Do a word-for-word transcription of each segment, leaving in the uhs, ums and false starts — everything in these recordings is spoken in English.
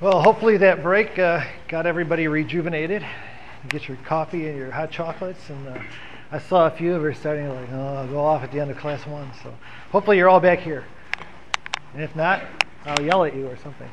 Well, hopefully that break uh, got everybody rejuvenated. You get your coffee and your hot chocolates, and uh, I saw a few of you starting to like, oh, go off at the end of class one. So hopefully you're all back here. And if not, I'll yell at you or something.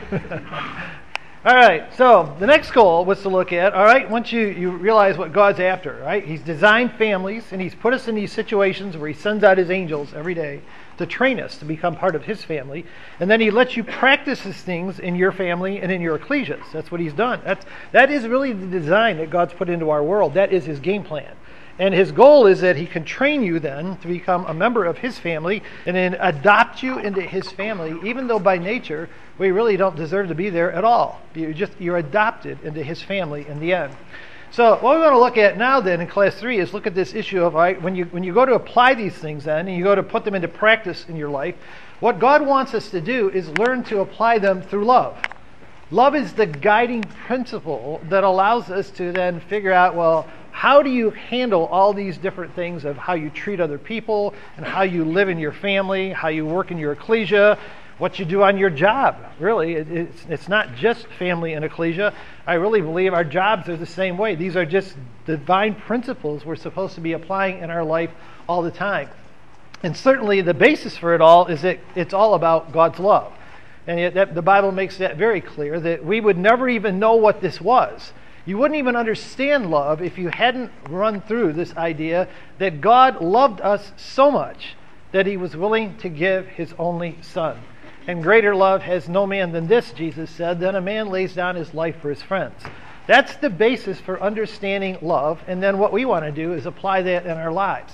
All right, so the next goal was to look at, all right, once you, you realize what God's after, right? He's designed families, and he's put us in these situations where he sends out his angels every day to train us to become part of his family. And then he lets you practice these things in your family and in your ecclesias. That's what he's done. That's, that is really the design that God's put into our world. That is his game plan. And his goal is that he can train you then to become a member of his family and then adopt you into his family, even though by nature we really don't deserve to be there at all. You're just you're adopted into his family in the end. So what we want to look at now then in class three is look at this issue of, all right, when you when you go to apply these things then and you go to put them into practice in your life, what God wants us to do is learn to apply them through love. Love is the guiding principle that allows us to then figure out, well, how do you handle all these different things of how you treat other people and how you live in your family, how you work in your ecclesia, what you do on your job. Really, it, it's, it's not just family and ecclesia. I really believe our jobs are the same way. These are just divine principles we're supposed to be applying in our life all the time. And certainly the basis for it all is that it's all about God's love. And yet that, the Bible makes that very clear, that we would never even know what this was. You wouldn't even understand love if you hadn't run through this idea that God loved us so much that he was willing to give his only son. And greater love has no man than this, Jesus said, than a man lays down his life for his friends. That's the basis for understanding love, and then what we want to do is apply that in our lives.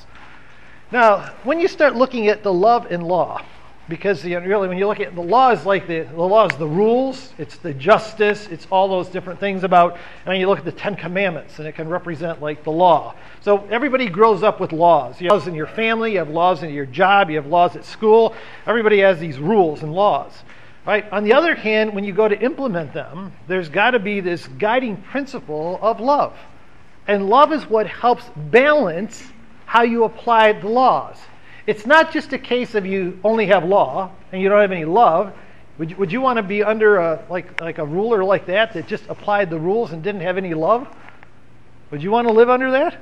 Now, when you start looking at the love and law, because you know, really when you look at the law is like the, the law is the rules, it's the justice, it's all those different things about, and you look at the Ten Commandments and it can represent like the law. So everybody grows up with laws. You have laws in your family, you have laws in your job, you have laws at school. Everybody has these rules and laws. Right? On the other hand, when you go to implement them, there's got to be this guiding principle of love. And love is what helps balance how you apply the laws. It's not just a case of you only have law and you don't have any love. Would you, would you want to be under a, like, like a ruler like that that just applied the rules and didn't have any love? Would you want to live under that?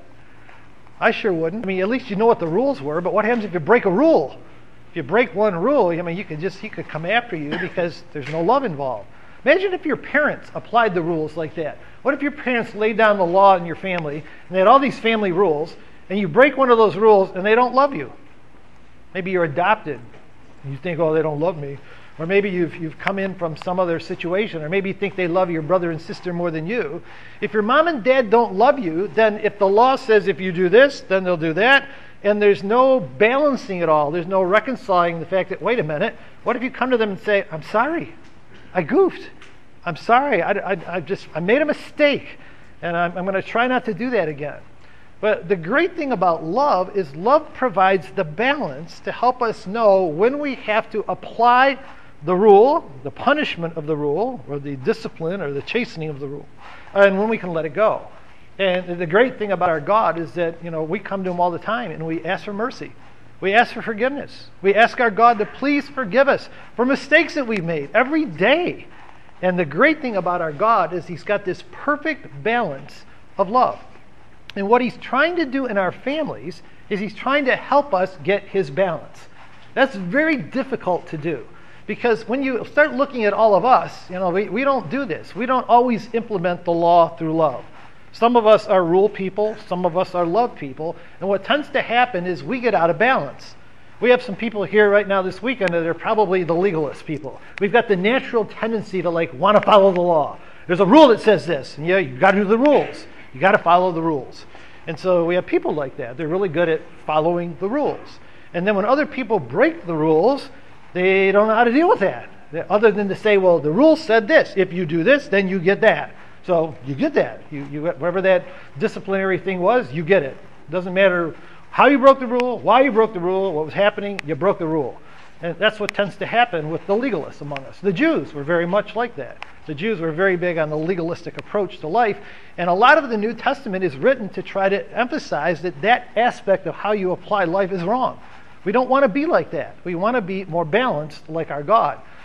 I sure wouldn't. I mean, at least you know what the rules were, but what happens if you break a rule? If you break one rule, I mean, you could just, he could come after you because there's no love involved. Imagine if your parents applied the rules like that. What if your parents laid down the law in your family and they had all these family rules and you break one of those rules and they don't love you? Maybe you're adopted. You think, oh, they don't love me. Or maybe you've, you've come in from some other situation. Or maybe you think they love your brother and sister more than you. If your mom and dad don't love you, then if the law says if you do this, then they'll do that. And there's no balancing at all. There's no reconciling the fact that, wait a minute, what if you come to them and say, I'm sorry. I goofed. I'm sorry. I, I, I just I made a mistake. And I'm, I'm going to try not to do that again. But the great thing about love is love provides the balance to help us know when we have to apply the rule, the punishment of the rule, or the discipline or the chastening of the rule, and when we can let it go. And the great thing about our God is that, you know, we come to him all the time and we ask for mercy. We ask for forgiveness. We ask our God to please forgive us for mistakes that we've made every day. And the great thing about our God is he's got this perfect balance of love. And what he's trying to do in our families is he's trying to help us get his balance. That's very difficult to do. Because when you start looking at all of us, you know, we, we don't do this. We don't always implement the law through love. Some of us are rule people. Some of us are love people. And what tends to happen is we get out of balance. We have some people here right now this weekend that are probably the legalist people. We've got the natural tendency to like want to follow the law. There's a rule that says this. And yeah, you've got to do the rules. You got to follow the rules. And so we have people like that. They're really good at following the rules. And then when other people break the rules, they don't know how to deal with that. Other than to say, well, the rule said this. If you do this, then you get that. So you get that. You, you whatever that disciplinary thing was, you get it. It doesn't matter how you broke the rule, why you broke the rule, what was happening, you broke the rule. And that's what tends to happen with the legalists among us. The Jews were very much like that. The Jews were very big on the legalistic approach to life. And a lot of the New Testament is written to try to emphasize that that aspect of how you apply life is wrong. We don't want to be like that. We want to be more balanced like our God.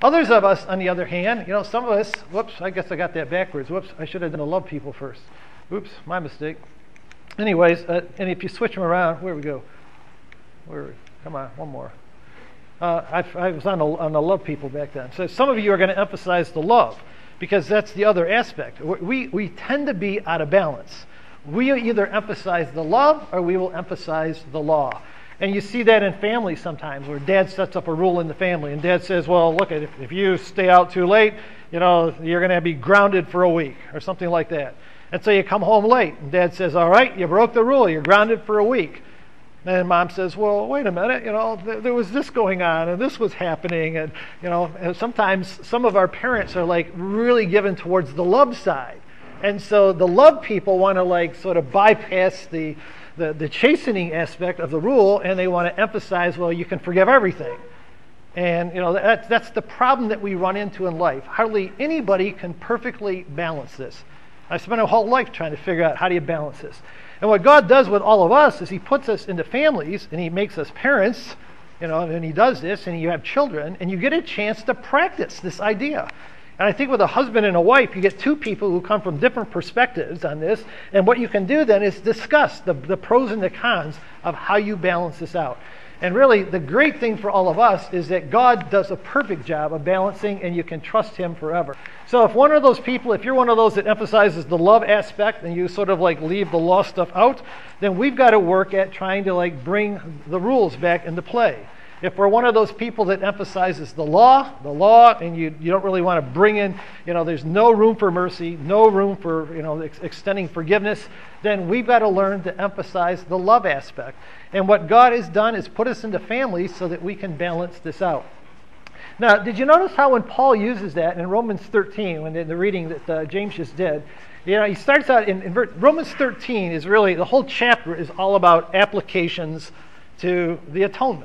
Others of us, on the other hand, you know, some of us, whoops, I guess I got that backwards. Whoops, I should have done the love people first. Oops, my mistake. Anyways, uh, and if you switch them around, where we go? Where? Come on, one more. Uh, I, I was on the, on the love people back then. So some of you are going to emphasize the love because that's the other aspect. We, we tend to be out of balance. We either emphasize the love or we will emphasize the law. And you see that in families sometimes where dad sets up a rule in the family and dad says, well, look, if, if you stay out too late, you know, you're going to be grounded for a week or something like that. And so you come home late and dad says, all right, you broke the rule, you're grounded for a week. And mom says, well, wait a minute, you know, th- there was this going on and this was happening. And, you know, and sometimes some of our parents are like really given towards the love side. And so the love people want to like sort of bypass the, the, the chastening aspect of the rule, and they want to emphasize, well, you can forgive everything. And, you know, that, that's the problem that we run into in life. Hardly anybody can perfectly balance this. I spent a whole life trying to figure out how do you balance this. And what God does with all of us is he puts us into families and he makes us parents, you know, and he does this and you have children and you get a chance to practice this idea. And I think with a husband and a wife, you get two people who come from different perspectives on this. And what you can do then is discuss the, the pros and the cons of how you balance this out. And really, the great thing for all of us is that God does a perfect job of balancing, and you can trust him forever. So if one of those people, if you're one of those that emphasizes the love aspect and you sort of like leave the law stuff out, then we've got to work at trying to like bring the rules back into play. If we're one of those people that emphasizes the law, the law, and you, you don't really want to bring in, you know, there's no room for mercy, no room for, you know, ex- extending forgiveness, then we've got to learn to emphasize the love aspect. And what God has done is put us into families so that we can balance this out. Now, did you notice how when Paul uses that in Romans thirteen, when in the reading that uh, James just did, you know, he starts out in, in Romans thirteen is really, the whole chapter is all about applications to the atonement.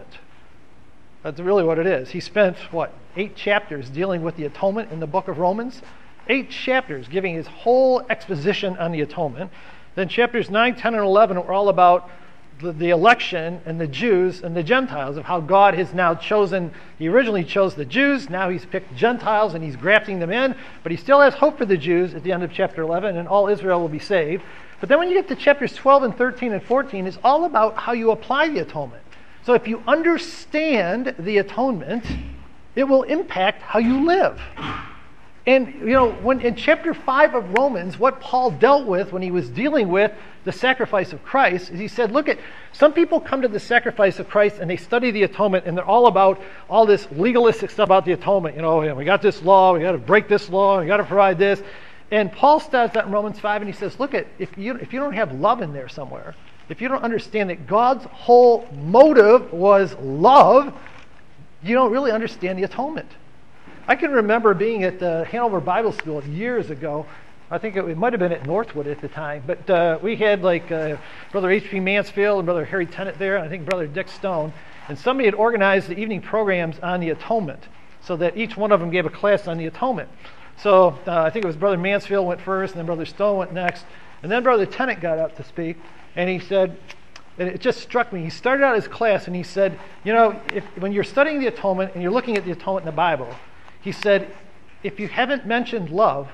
That's really what it is. He spent, what, eight chapters dealing with the atonement in the book of Romans? Eight chapters giving his whole exposition on the atonement. Then chapters nine, ten, and eleven are all about the, the election and the Jews and the Gentiles, of how God has now chosen. He originally chose the Jews, now he's picked Gentiles and he's grafting them in, but he still has hope for the Jews at the end of chapter eleven, and all Israel will be saved. But then when you get to chapters twelve and thirteen and fourteen, it's all about how you apply the atonement. So if you understand the atonement, it will impact how you live. And, you know, when in chapter five of Romans, what Paul dealt with when he was dealing with the sacrifice of Christ is he said, look, at some people come to the sacrifice of Christ and they study the atonement and they're all about all this legalistic stuff about the atonement. You know, we got this law, we got to break this law, we got to provide this. And Paul starts that in Romans five and he says, look, at if you if you don't have love in there somewhere, if you don't understand that God's whole motive was love, you don't really understand the atonement. I can remember being at the Hanover Bible School years ago. I think it, it might have been at Northwood at the time, but uh, we had like uh, Brother H P Mansfield and Brother Harry Tennant there, and I think Brother Dick Stone, and somebody had organized the evening programs on the atonement so that each one of them gave a class on the atonement. So uh, I think it was Brother Mansfield went first, and then Brother Stone went next, and then Brother Tennant got up to speak. And he said, and it just struck me, he started out his class and he said, you know, if, when you're studying the atonement and you're looking at the atonement in the Bible, he said, if you haven't mentioned love,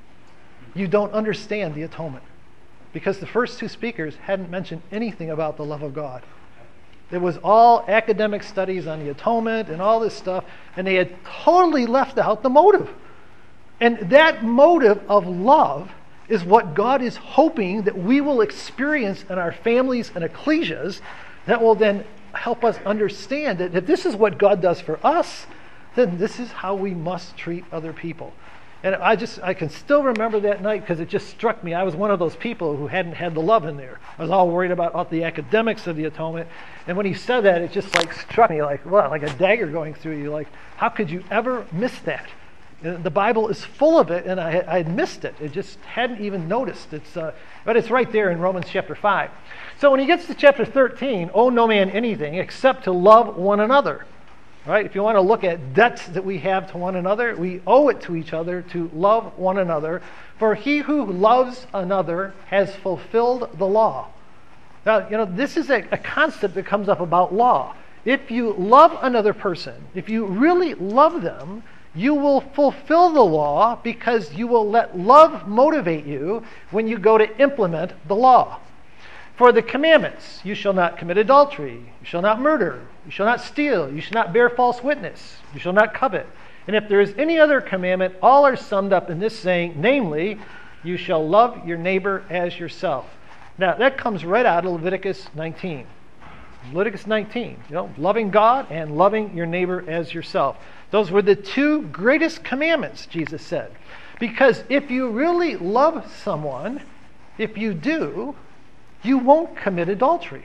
you don't understand the atonement. Because the first two speakers hadn't mentioned anything about the love of God. It was all academic studies on the atonement and all this stuff, and they had totally left out the motive. And that motive of love is what God is hoping that we will experience in our families and ecclesias, that will then help us understand that if this is what God does for us, then this is how we must treat other people. And I just, I can still remember that night because it just struck me. I was one of those people who hadn't had the love in there. I was all worried about all the academics of the atonement. And when he said that, it just like struck me like, well, like a dagger going through you. Like, how could you ever miss that? The Bible is full of it, and I, I had missed it. It just hadn't even noticed. It's, uh, but it's right there in Romans chapter five. So when he gets to chapter thirteen, owe no man anything except to love one another. All right? If you want to look at debts that we have to one another, we owe it to each other to love one another. For he who loves another has fulfilled the law. Now, you know, this is a, a concept that comes up about law. If you love another person, if you really love them, You will fulfill the law because you will let love motivate you when you go to implement the law. For the commandments, you shall not commit adultery, you shall not murder, you shall not steal, you shall not bear false witness, you shall not covet. And if there is any other commandment, all are summed up in this saying, namely, you shall love your neighbor as yourself. Now, that comes right out of Leviticus nineteen. Leviticus nineteen, you know, loving God and loving your neighbor as yourself. Those were the two greatest commandments, Jesus said. Because if you really love someone, if you do, you won't commit adultery.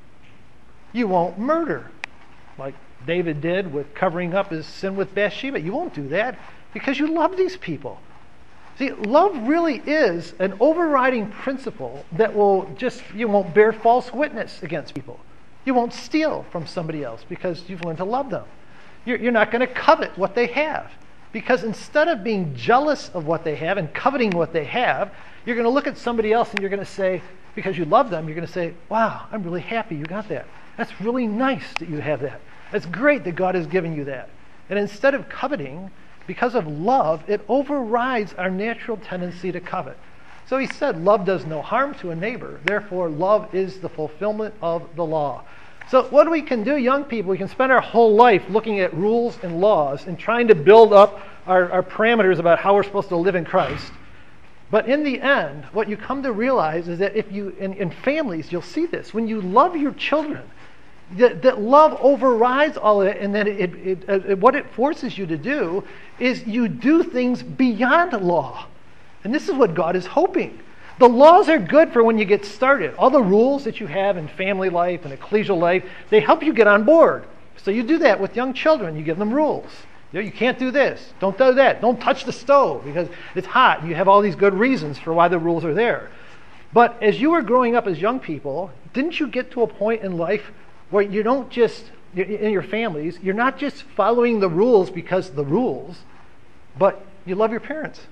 You won't murder, like David did with covering up his sin with Bathsheba. You won't do that because you love these people. See, love really is an overriding principle that will just, you won't bear false witness against people. You won't steal from somebody else because you've learned to love them. You're, you're not going to covet what they have, because instead of being jealous of what they have and coveting what they have, you're going to look at somebody else and you're going to say, because you love them, you're going to say, wow, I'm really happy you got that. That's really nice that you have that. That's great that God has given you that. And instead of coveting, because of love, it overrides our natural tendency to covet. So he said, love does no harm to a neighbor. Therefore, love is the fulfillment of the law. So what we can do, young people, we can spend our whole life looking at rules and laws and trying to build up our, our parameters about how we're supposed to live in Christ. But in the end, what you come to realize is that if you, in, in families, you'll see this. When you love your children, that, that love overrides all of it, and that it, it, it, what it forces you to do is you do things beyond law. And this is what God is hoping. The laws are good for when you get started. All the rules that you have in family life and ecclesial life, they help you get on board. So you do that with young children. You give them rules. You know, you can't do this. Don't do that. Don't touch the stove because it's hot. You have all these good reasons for why the rules are there. But as you were growing up as young people, didn't you get to a point in life where you don't just, in your families, you're not just following the rules because the rules, but you love your parents.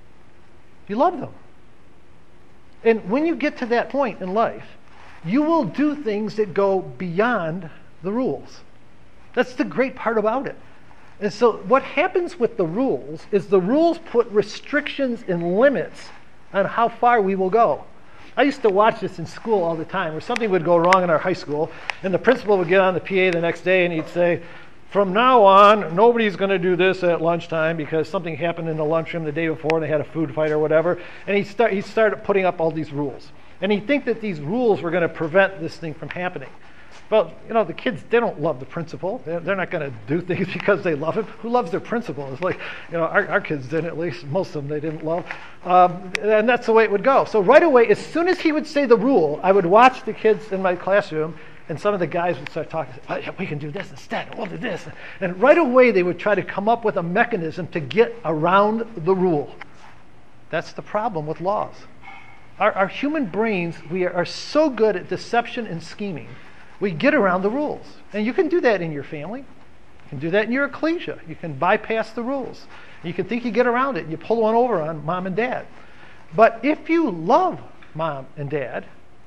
You love them. And when you get to that point in life, you will do things that go beyond the rules. That's the great part about it. And so what happens with the rules is the rules put restrictions and limits on how far we will go. I used to watch this in school all the time, where something would go wrong in our high school, and the principal would get on the P A the next day and he'd say, from now on, nobody's going to do this at lunchtime because something happened in the lunchroom the day before and they had a food fight or whatever. And he start, he started putting up all these rules. And he'd think that these rules were going to prevent this thing from happening. Well, you know, the kids, they don't love the principal. They're, they're not going to do things because they love him. Who loves their principal? It's like, you know, our, our kids didn't, at least most of them they didn't love. Um, and that's the way it would go. So right away, as soon as he would say the rule, I would watch the kids in my classroom, and some of the guys would start talking, oh, yeah, we can do this instead, we'll do this. And right away, they would try to come up with a mechanism to get around the rule. That's the problem with laws. Our, our human brains, we are, are so good at deception and scheming, we get around the rules. And you can do that in your family. You can do that in your ecclesia. You can bypass the rules. You can think you get around it, and you pull one over on mom and dad. But if you love mom and dad,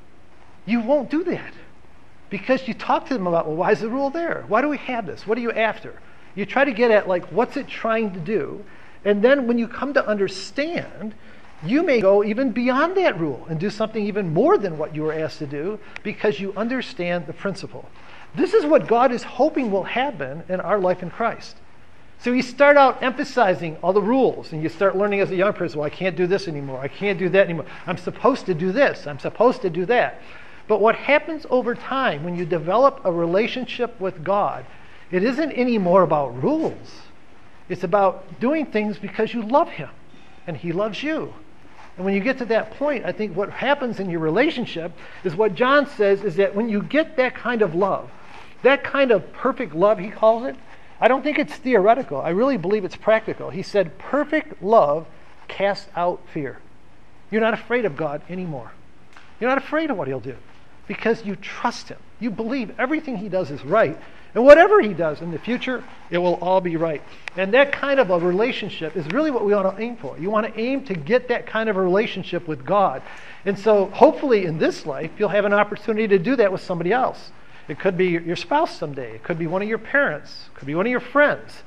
you won't do that. Because you talk to them about, well, why is the rule there? Why do we have this? What are you after? You try to get at, like, what's it trying to do? And then when you come to understand, you may go even beyond that rule and do something even more than what you were asked to do because you understand the principle. This is what God is hoping will happen in our life in Christ. So you start out emphasizing all the rules, and you start learning as a young person, well, I can't do this anymore. I can't do that anymore. I'm supposed to do this. I'm supposed to do that. But what happens over time when you develop a relationship with God, it isn't anymore about rules. It's about doing things because you love him and he loves you. And when you get to that point, I think what happens in your relationship is what John says is that when you get that kind of love, that kind of perfect love, he calls it, I don't think it's theoretical. I really believe it's practical. He said, perfect love casts out fear. You're not afraid of God anymore. You're not afraid of what he'll do because you trust him. You believe everything he does is right. And whatever he does in the future, it will all be right. And that kind of a relationship is really what we want to aim for. You want to aim to get that kind of a relationship with God. And so hopefully in this life, you'll have an opportunity to do that with somebody else. It could be your spouse someday. It could be one of your parents. It could be one of your friends.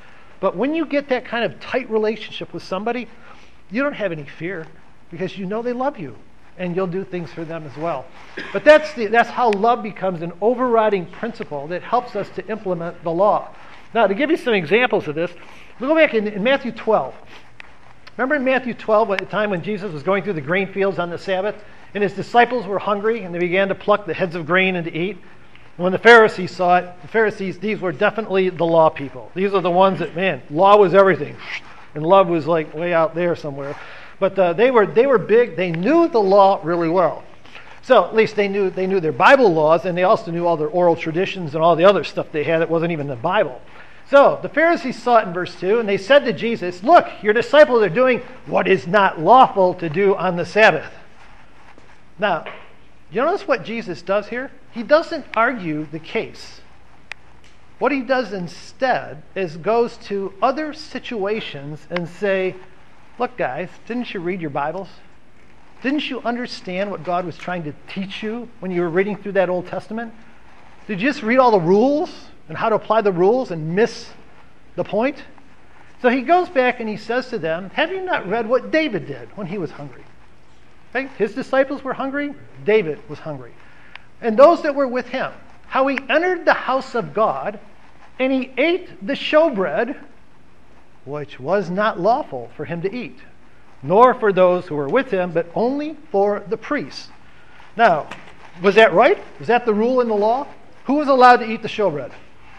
But when you get that kind of tight relationship with somebody, you don't have any fear because you know they love you and you'll do things for them as well. But that's, the, that's how love becomes an overriding principle that helps us to implement the law. Now, to give you some examples of this, we'll go back in, in Matthew twelve. Remember in Matthew twelve, at the time when Jesus was going through the grain fields on the Sabbath, and his disciples were hungry, and they began to pluck the heads of grain and to eat? And when the Pharisees saw it, the Pharisees, these were definitely the law people. These are the ones that, man, law was everything, and love was like way out there somewhere. But uh, they were they were big. They knew the law really well. So at least they knew they knew their Bible laws, and they also knew all their oral traditions and all the other stuff they had that wasn't even in the Bible. So the Pharisees saw it in verse two, and they said to Jesus, "Look, your disciples are doing what is not lawful to do on the Sabbath." Now, you notice what Jesus does here? He doesn't argue the case. What he does instead is goes to other situations and say, "Look, guys, didn't you read your Bibles? Didn't you understand what God was trying to teach you when you were reading through that Old Testament? Did you just read all the rules and how to apply the rules and miss the point?" So he goes back and he says to them, "Have you not read what David did when he was hungry?" Okay? His disciples were hungry. David was hungry. And those that were with him, how he entered the house of God and he ate the showbread, which was not lawful for him to eat, nor for those who were with him, but only for the priests. Now, was that right? Was that the rule in the law? Who was allowed to eat the showbread?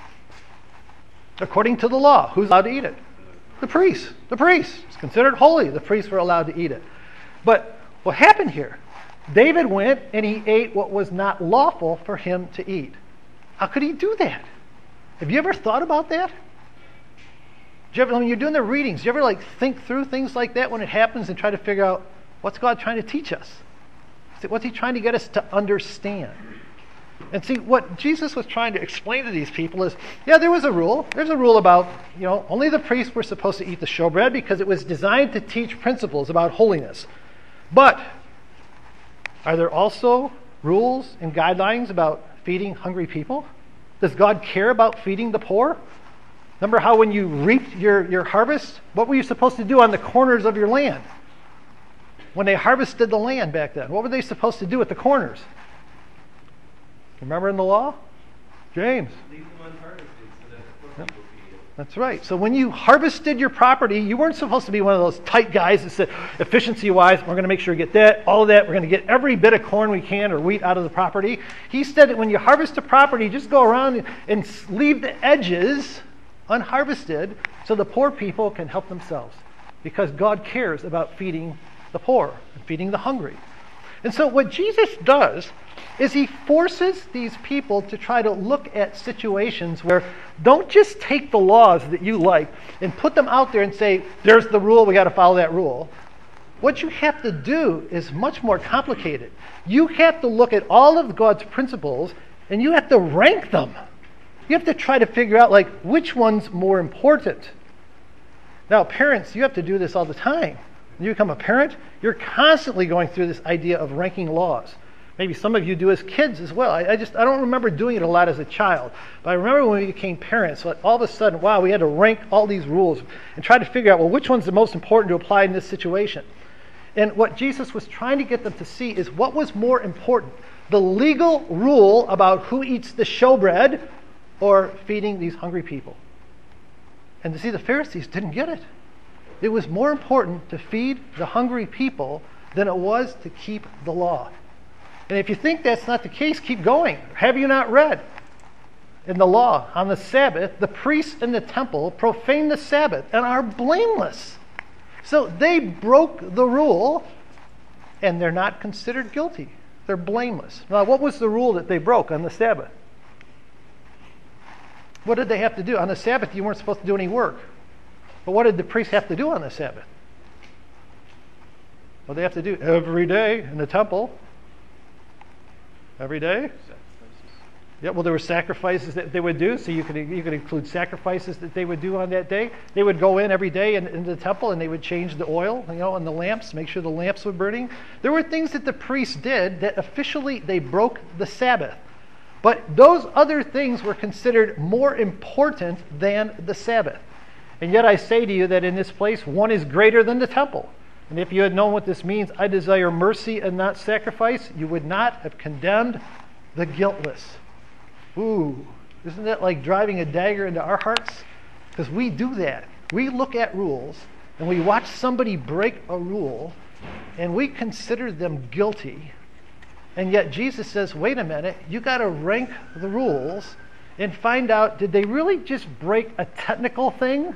According to the law, who's allowed to eat it? The priests. The priests. It's considered holy. The priests were allowed to eat it. But what happened here? David went and he ate what was not lawful for him to eat. How could he do that? Have you ever thought about that? Do you ever, when you're doing the readings, do you ever like think through things like that when it happens and try to figure out what's God trying to teach us? What's he trying to get us to understand? And see, what Jesus was trying to explain to these people is, yeah, there was a rule. There's a rule about, you know, only the priests were supposed to eat the showbread because it was designed to teach principles about holiness. But are there also rules and guidelines about feeding hungry people? Does God care about feeding the poor? Remember how when you reaped your, your harvest, what were you supposed to do on the corners of your land? When they harvested the land back then, what were they supposed to do at the corners? Remember in the law? James. Leave them unharvested so that the poor Yep. people can eat it. That's right. So when you harvested your property, you weren't supposed to be one of those tight guys that said, efficiency-wise, we're going to make sure we get that, all of that, we're going to get every bit of corn we can or wheat out of the property. He said that when you harvest a property, just go around and leave the edges unharvested so the poor people can help themselves, because God cares about feeding the poor and feeding the hungry. And so what Jesus does is he forces these people to try to look at situations where don't just take the laws that you like and put them out there and say, there's the rule, we got to follow that rule. What you have to do is much more complicated. You have to look at all of God's principles and you have to rank them. You have to try to figure out, like, which one's more important. Now, parents, you have to do this all the time. When you become a parent, you're constantly going through this idea of ranking laws. Maybe some of you do as kids as well. I, I just I don't remember doing it a lot as a child. But I remember when we became parents, like all of a sudden, wow, we had to rank all these rules and try to figure out, well, which one's the most important to apply in this situation. And what Jesus was trying to get them to see is what was more important, the legal rule about who eats the showbread or feeding these hungry people. And to see, the Pharisees didn't get it. It was more important to feed the hungry people than it was to keep the law. And if you think that's not the case, keep going. Have you not read in the law on the Sabbath, the priests in the temple profane the Sabbath and are blameless. So they broke the rule and they're not considered guilty. They're blameless. Now, what was the rule that they broke on the Sabbath? What did they have to do? On the Sabbath, you weren't supposed to do any work. But what did the priests have to do on the Sabbath? Well, they have to do every day in the temple. Every day? Yeah, well, there were sacrifices that they would do, so you could you could include sacrifices that they would do on that day. They would go in every day in, in the temple and they would change the oil, you know, and the lamps, make sure the lamps were burning. There were things that the priests did that officially they broke the Sabbath. But those other things were considered more important than the Sabbath. And yet I say to you that in this place one is greater than the temple. And if you had known what this means, I desire mercy and not sacrifice, you would not have condemned the guiltless. Ooh, isn't that like driving a dagger into our hearts? Because we do that. We look at rules and we watch somebody break a rule and we consider them guilty. And yet Jesus says, wait a minute, you got to rank the rules and find out, did they really just break a technical thing?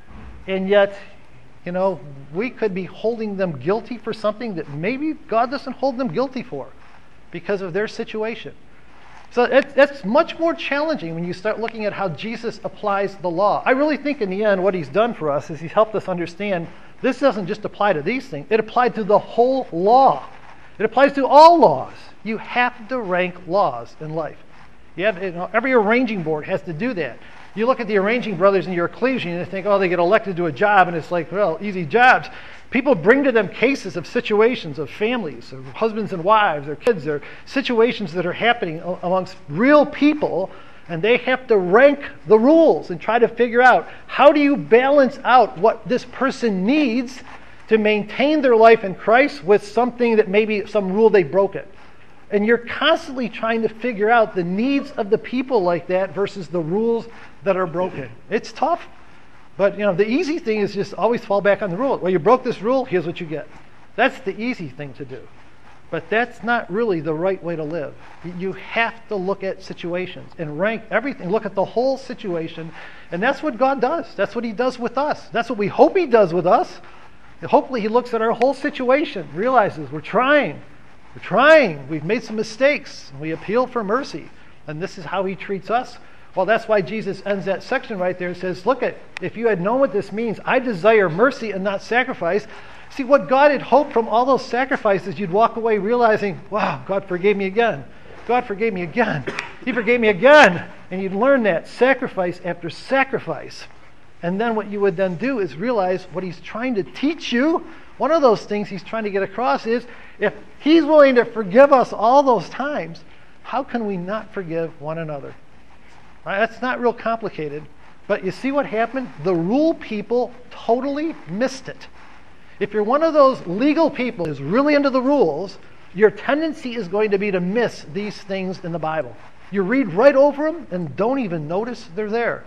And yet, you know, we could be holding them guilty for something that maybe God doesn't hold them guilty for because of their situation. So it, that's much more challenging when you start looking at how Jesus applies the law. I really think in the end what he's done for us is he's helped us understand this doesn't just apply to these things. It applied to the whole law. It applies to all laws. You have to rank laws in life. You have, you know, every arranging board has to do that. You look at the arranging brothers in your ecclesia and you think, oh, they get elected to a job, and it's like, well, easy jobs. People bring to them cases of situations of families, of husbands and wives, or kids, or situations that are happening amongst real people, and they have to rank the rules and try to figure out how do you balance out what this person needs to maintain their life in Christ with something that maybe some rule they broke it. And you're constantly trying to figure out the needs of the people like that versus the rules that are broken. It's tough. But, you know, the easy thing is just always fall back on the rule. Well, you broke this rule, here's what you get. That's the easy thing to do. But that's not really the right way to live. You have to look at situations and rank everything. Look at the whole situation. And that's what God does. That's what he does with us. That's what we hope he does with us. And hopefully he looks at our whole situation, realizes we're trying. We're trying. We've made some mistakes. We appeal for mercy. And this is how he treats us. Well, that's why Jesus ends that section right there and says, look, at if you had known what this means, I desire mercy and not sacrifice. See, what God had hoped from all those sacrifices, you'd walk away realizing, wow, God forgave me again. God forgave me again. He forgave me again. And you'd learn that sacrifice after sacrifice. And then what you would then do is realize what he's trying to teach you. One of those things he's trying to get across is, if he's willing to forgive us all those times, how can we not forgive one another? Right, that's not real complicated. But you see what happened? The rule people totally missed it. If you're one of those legal people who's really into the rules, your tendency is going to be to miss these things in the Bible. You read right over them and don't even notice they're there.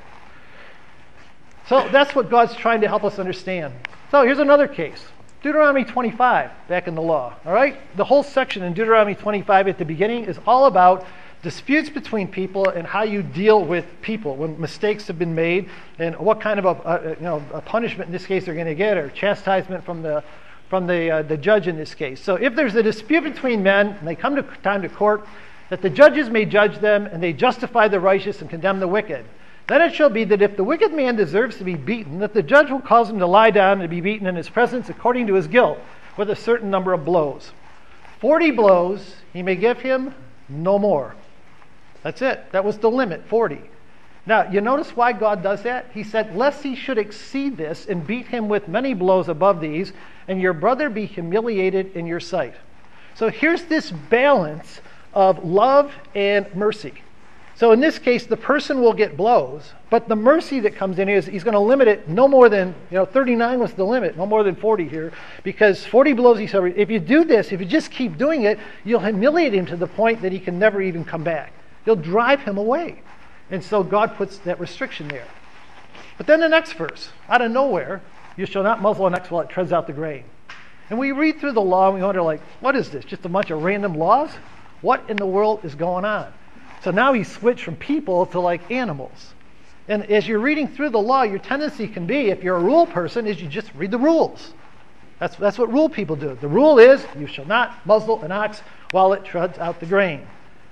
So that's what God's trying to help us understand. So here's another case. Deuteronomy twenty-five, back in the law. All right? The whole section in Deuteronomy twenty-five at the beginning is all about disputes between people and how you deal with people when mistakes have been made, and what kind of a, a you know a punishment in this case they're going to get, or chastisement from the from the uh, the judge in this case. So if there's a dispute between men and they come to time to court, that the judges may judge them, and they justify the righteous and condemn the wicked. Then it shall be that if the wicked man deserves to be beaten, that the judge will cause him to lie down and be beaten in his presence according to his guilt, with a certain number of blows. Forty blows he may give him, no more. That's it. That was the limit, forty. Now, you notice why God does that? He said, lest he should exceed this and beat him with many blows above these, and your brother be humiliated in your sight. So here's this balance of love and mercy. So in this case, the person will get blows, but the mercy that comes in is he's going to limit it no more than, you know, thirty-nine was the limit, no more than forty here, because forty blows he suffered. If you do this, if you just keep doing it, you'll humiliate him to the point that he can never even come back. You'll drive him away. And so God puts that restriction there. But then the next verse, out of nowhere, you shall not muzzle an ox while it treads out the grain. And we read through the law and we wonder, like, what is this? Just a bunch of random laws? What in the world is going on? So now he's switched from people to like animals. And as you're reading through the law, your tendency can be, if you're a rule person, is you just read the rules. That's, that's what rule people do. The rule is, you shall not muzzle an ox while it treads out the grain.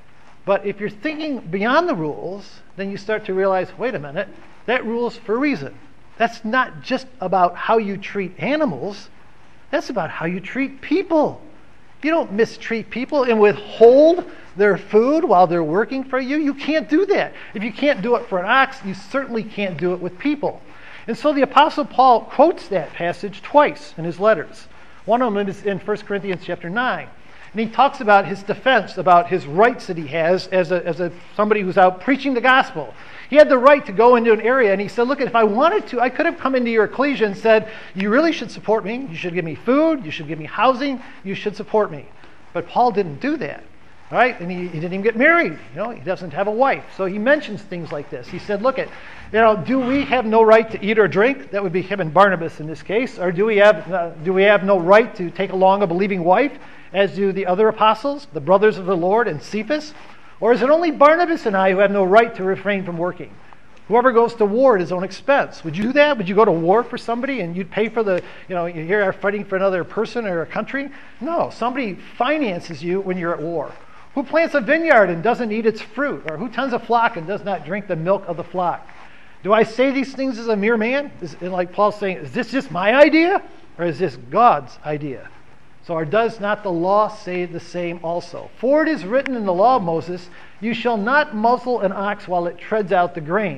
But if you're thinking beyond the rules, then you start to realize, wait a minute, that rule's for a reason. That's not just about how you treat animals. That's about how you treat people. You don't mistreat people and withhold their food while they're working for you. You can't do that. If you can't do it for an ox, you certainly can't do it with people. And so the Apostle Paul quotes that passage twice in his letters. One of them is in First Corinthians chapter nine. And he talks about his defense, about his rights that he has as a, as a somebody who's out preaching the gospel. He had the right to go into an area, and he said, look, if I wanted to, I could have come into your ecclesia and said, you really should support me. You should give me food. You should give me housing. You should support me. But Paul didn't do that. All right, and he, he didn't even get married. You know, he doesn't have a wife. So he mentions things like this. He said, look, at, you know, do we have no right to eat or drink? That would be him and Barnabas in this case. Or do we have uh, do we have no right to take along a believing wife, as do the other apostles, the brothers of the Lord, and Cephas? Or is it only Barnabas and I who have no right to refrain from working? Whoever goes to war at his own expense. Would you do that? Would you go to war for somebody and you'd pay for the, you know, you here are fighting for another person or a country? No, somebody finances you when you're at war. Who plants a vineyard and doesn't eat its fruit? Or who tends a flock and does not drink the milk of the flock? Do I say these things as a mere man? Is, like Paul's saying, is this just my idea? Or is this God's idea? So, or does not the law say the same also? For it is written in the law of Moses, you shall not muzzle an ox while it treads out the grain.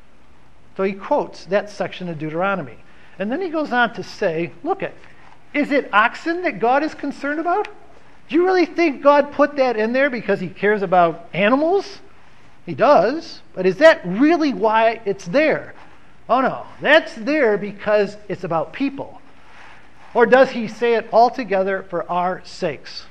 So he quotes that section of Deuteronomy. And then he goes on to say, look at, is it oxen that God is concerned about? Do you really think God put that in there because he cares about animals? He does. But is that really why it's there? Oh no, that's there because it's about people. Or does he say it altogether for our sakes?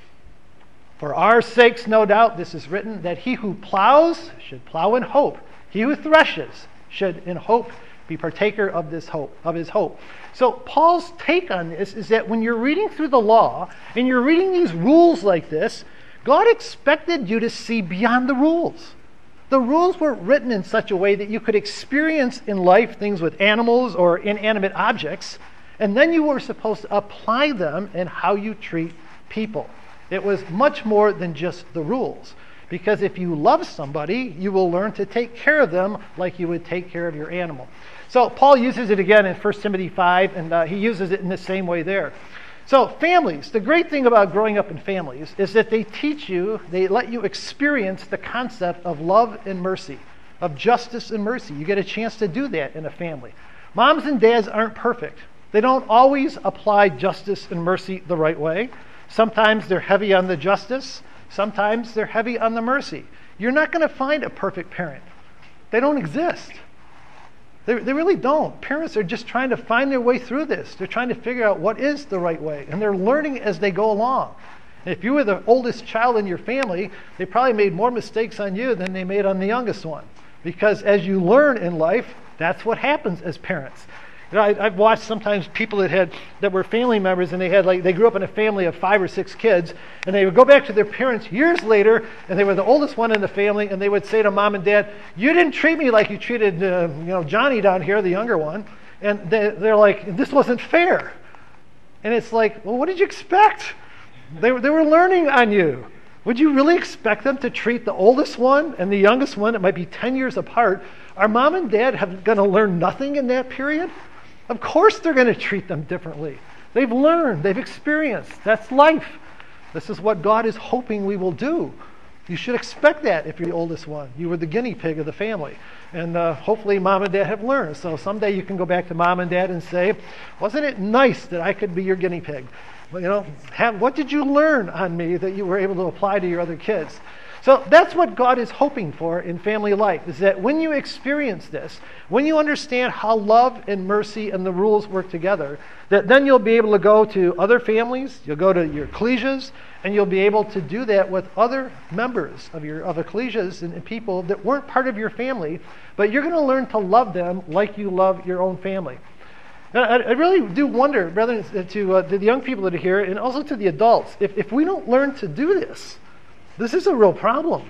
For our sakes, no doubt, this is written, that he who plows should plow in hope. He who threshes should in hope be partaker of this hope, of his hope. So Paul's take on this is that when you're reading through the law and you're reading these rules like this, God expected you to see beyond the rules. The rules were written in such a way that you could experience in life things with animals or inanimate objects, and then you were supposed to apply them in how you treat people. It was much more than just the rules. Because if you love somebody, you will learn to take care of them like you would take care of your animal. So Paul uses it again in First Timothy five, and uh, he uses it in the same way there. So families, the great thing about growing up in families is that they teach you, they let you experience the concept of love and mercy, of justice and mercy. You get a chance to do that in a family. Moms and dads aren't perfect. They don't always apply justice and mercy the right way. Sometimes they're heavy on the justice. Sometimes they're heavy on the mercy. You're not going to find a perfect parent. They don't exist. They, they really don't. Parents are just trying to find their way through this. They're trying to figure out what is the right way. And they're learning as they go along. And if you were the oldest child in your family, they probably made more mistakes on you than they made on the youngest one. Because as you learn in life, that's what happens as parents. You know, I, I've watched sometimes people that had that were family members, and they had like they grew up in a family of five or six kids, and they would go back to their parents years later, and they were the oldest one in the family, and they would say to mom and dad, "You didn't treat me like you treated uh, you know Johnny down here, the younger one," and they, they're like, "This wasn't fair." And it's like, well, what did you expect? They were they were learning on you. Would you really expect them to treat the oldest one and the youngest one, it might be ten years apart? Are mom and dad have going to learn nothing in that period? Of course they're going to treat them differently. They've learned, they've experienced. That's life. This is what God is hoping we will do. You should expect that if you're the oldest one. You were the guinea pig of the family. And uh, hopefully mom and dad have learned. So someday you can go back to mom and dad and say, wasn't it nice that I could be your guinea pig? Well, you know, have, what did you learn on me that you were able to apply to your other kids? So that's what God is hoping for in family life, is that when you experience this, when you understand how love and mercy and the rules work together, that then you'll be able to go to other families, you'll go to your ecclesias, and you'll be able to do that with other members of your of ecclesias and, and people that weren't part of your family, but you're going to learn to love them like you love your own family. Now, I, I really do wonder, rather to, uh, to the young people that are here, and also to the adults, if, if we don't learn to do this, this is a real problem.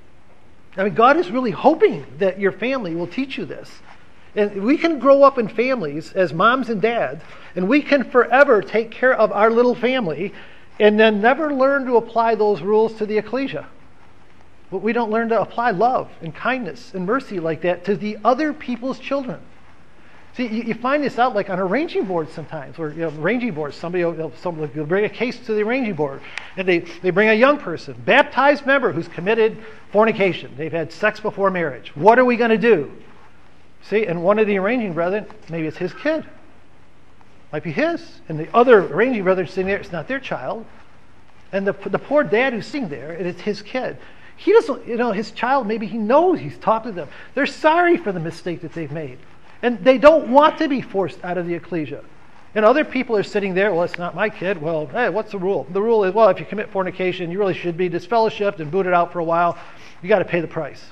I mean, God is really hoping that your family will teach you this. And we can grow up in families as moms and dads, and we can forever take care of our little family and then never learn to apply those rules to the ecclesia. But we don't learn to apply love and kindness and mercy like that to the other people's children. See, you, you find this out like on arranging boards sometimes, or you know, arranging boards, somebody will, somebody will bring a case to the arranging board, and they, they bring a young person, baptized member who's committed fornication. They've had sex before marriage. What are we going to do? See, and one of the arranging brethren, maybe it's his kid. Might be his. And the other arranging brethren sitting there, it's not their child. And the, the poor dad who's sitting there, and it's his kid. He doesn't, you know, his child, maybe he knows he's talked to them. They're sorry for the mistake that they've made. And they don't want to be forced out of the ecclesia. And other people are sitting there, well, it's not my kid. Well, hey, what's the rule? The rule is, well, if you commit fornication, you really should be disfellowshipped and booted out for a while. You got to pay the price.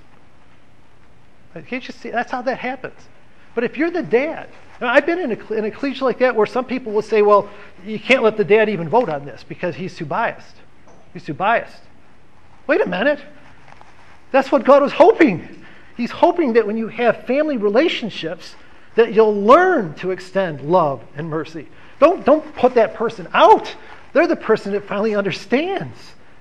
Can't you see? That's how that happens. But if you're the dad, now, I've been in a, in a ecclesia like that where some people will say, well, you can't let the dad even vote on this because he's too biased. He's too biased. Wait a minute. That's what God was hoping. He's hoping that when you have family relationships, that you'll learn to extend love and mercy. Don't, don't put that person out. They're the person that finally understands.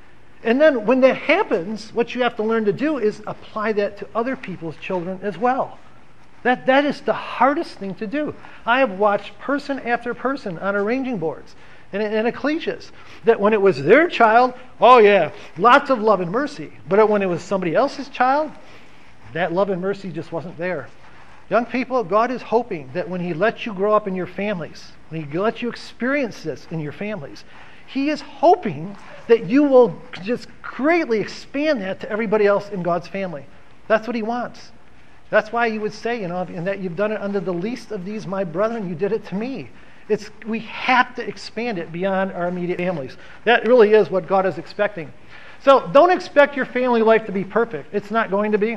And then when that happens, what you have to learn to do is apply that to other people's children as well. That, that is the hardest thing to do. I have watched person after person on arranging boards and in ecclesias that when it was their child, oh yeah, lots of love and mercy. But when it was somebody else's child, that love and mercy just wasn't there. Young people, God is hoping that when He lets you grow up in your families, when He lets you experience this in your families, He is hoping that you will just greatly expand that to everybody else in God's family. That's what He wants. That's why He would say, you know, and that you've done it under the least of these, my brethren, you did it to me. It's, we have to expand it beyond our immediate families. That really is what God is expecting. So don't expect your family life to be perfect. It's not going to be.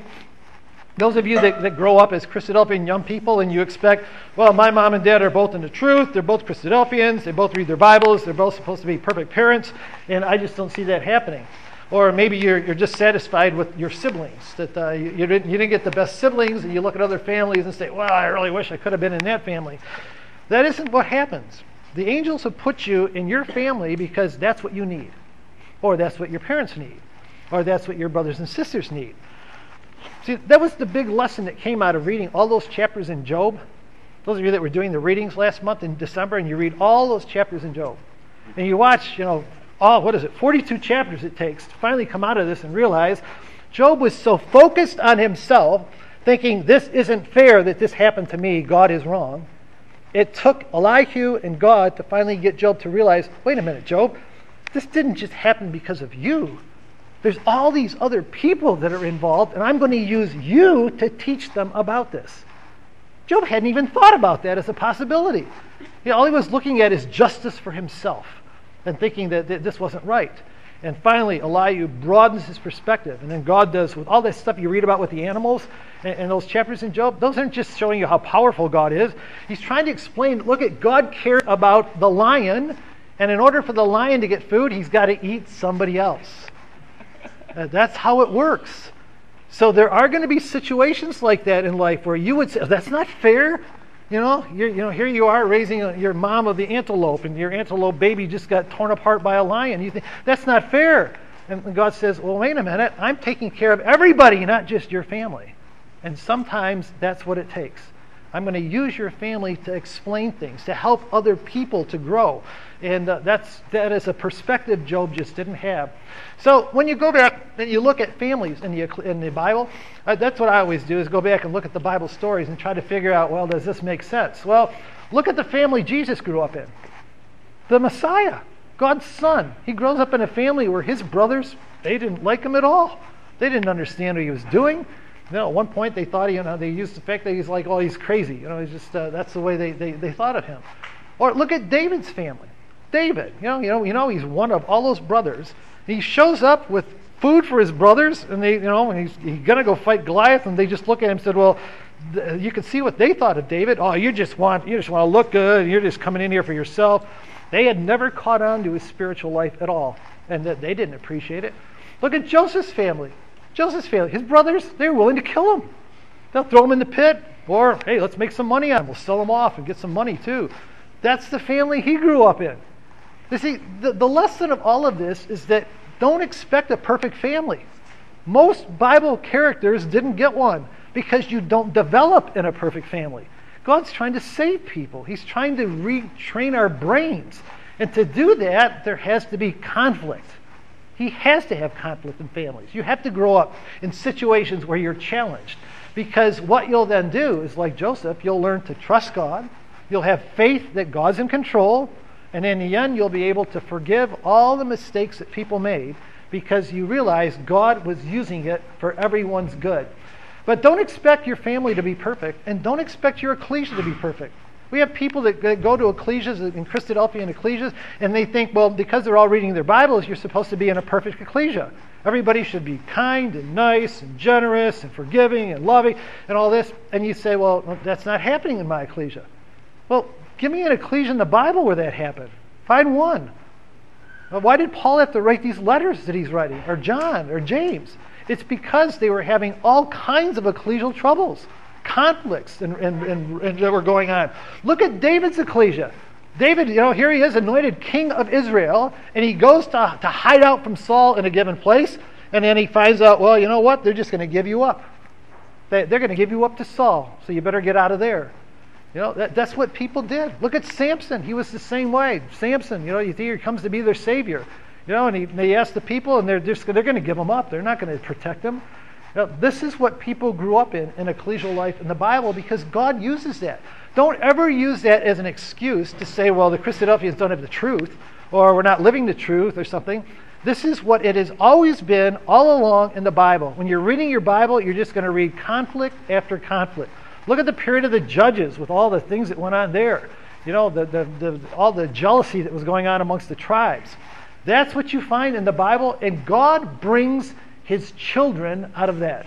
Those of you that, that grow up as Christadelphian young people and you expect, well, my mom and dad are both in the truth, they're both Christadelphians, they both read their Bibles, they're both supposed to be perfect parents, and I just don't see that happening. Or maybe you're, you're just satisfied with your siblings, that uh, you, you, didn't, you didn't get the best siblings, and you look at other families and say, well, I really wish I could have been in that family. That isn't what happens. The angels have put you in your family because that's what you need, or that's what your parents need, or that's what your brothers and sisters need. See, that was the big lesson that came out of reading all those chapters in Job. Those of you that were doing the readings last month in December, and you read all those chapters in Job, and you watch, you know, all, what is it, forty-two chapters it takes to finally come out of this and realize Job was so focused on himself, thinking this isn't fair that this happened to me, God is wrong. It took Elihu and God to finally get Job to realize, wait a minute, Job, this didn't just happen because of you. There's all these other people that are involved, and I'm going to use you to teach them about this. Job hadn't even thought about that as a possibility. You know, all he was looking at is justice for himself and thinking that, that this wasn't right. And finally, Elihu broadens his perspective, and then God does with all that stuff you read about with the animals and, and those chapters in Job. Those aren't just showing you how powerful God is. He's trying to explain, look at God cared about the lion, and in order for the lion to get food, he's got to eat somebody else. Uh, that's how it works. So there are going to be situations like that in life where you would say, oh, that's not fair. You know, you're, you know, here you are raising a, your mom of the antelope, and your antelope baby just got torn apart by a lion. You think, that's not fair. And God says, well, wait a minute. I'm taking care of everybody, not just your family. And sometimes that's what it takes. I'm going to use your family to explain things, to help other people to grow. And uh, that's, that is a perspective Job just didn't have. So when you go back and you look at families in the, in the Bible, uh, that's what I always do, is go back and look at the Bible stories and try to figure out, well, does this make sense? Well, look at the family Jesus grew up in. The Messiah, God's son. He grows up in a family where his brothers, they didn't like him at all. They didn't understand what he was doing. You know, at one point they thought, you know, they used the fact that he's like, oh, he's crazy. You know, he's just, uh, that's the way they, they, they thought of him. Or look at David's family. David, you know, you know, you know, he's one of all those brothers. He shows up with food for his brothers, and they, you know, and he's, he's gonna go fight Goliath, and they just look at him and said, well, th- you can see what they thought of David. Oh, you just want, you just want to look good. You're just coming in here for yourself. They had never caught on to his spiritual life at all, and that they didn't appreciate it. Look at Joseph's family. Joseph's family, his brothers, they were willing to kill him. They'll throw him in the pit, or hey, let's make some money on him. We'll sell him off and get some money too. That's the family he grew up in. You see, the, the lesson of all of this is that don't expect a perfect family. Most Bible characters didn't get one because you don't develop in a perfect family. God's trying to save people. He's trying to retrain our brains. And to do that, there has to be conflict. He has to have conflict in families. You have to grow up in situations where you're challenged. Because what you'll then do is, like Joseph, you'll learn to trust God. You'll have faith that God's in control. And in the end, you'll be able to forgive all the mistakes that people made because you realize God was using it for everyone's good. But don't expect your family to be perfect, and don't expect your ecclesia to be perfect. We have people that go to ecclesias, in Christadelphia and ecclesias, and they think, well, because they're all reading their Bibles, you're supposed to be in a perfect ecclesia. Everybody should be kind and nice and generous and forgiving and loving and all this. And you say, well, that's not happening in my ecclesia. Well, give me an ecclesia in the Bible where that happened. Find one. Well, why did Paul have to write these letters that he's writing, or John, or James? It's because they were having all kinds of ecclesial troubles, conflicts, and, and, and, and that were going on. Look at David's ecclesia. David, you know, here he is, anointed king of Israel, and he goes to, to hide out from Saul in a given place, and then he finds out, well, you know what? They're just going to give you up. They, they're going to give you up to Saul, so you better get out of there. You know, that, that's what people did. Look at Samson. He was the same way. Samson, you know, you think he comes to be their savior. You know, and he, they ask the people, and they're just they're going to give him up. They're not going to protect him. You know, this is what people grew up in, in ecclesial life in the Bible, because God uses that. Don't ever use that as an excuse to say, well, the Christadelphians don't have the truth, or we're not living the truth, or something. This is what it has always been all along in the Bible. When you're reading your Bible, you're just going to read conflict after conflict. Look at the period of the Judges with all the things that went on there. You know, the, the, the, all the jealousy that was going on amongst the tribes. That's what you find in the Bible, and God brings his children out of that.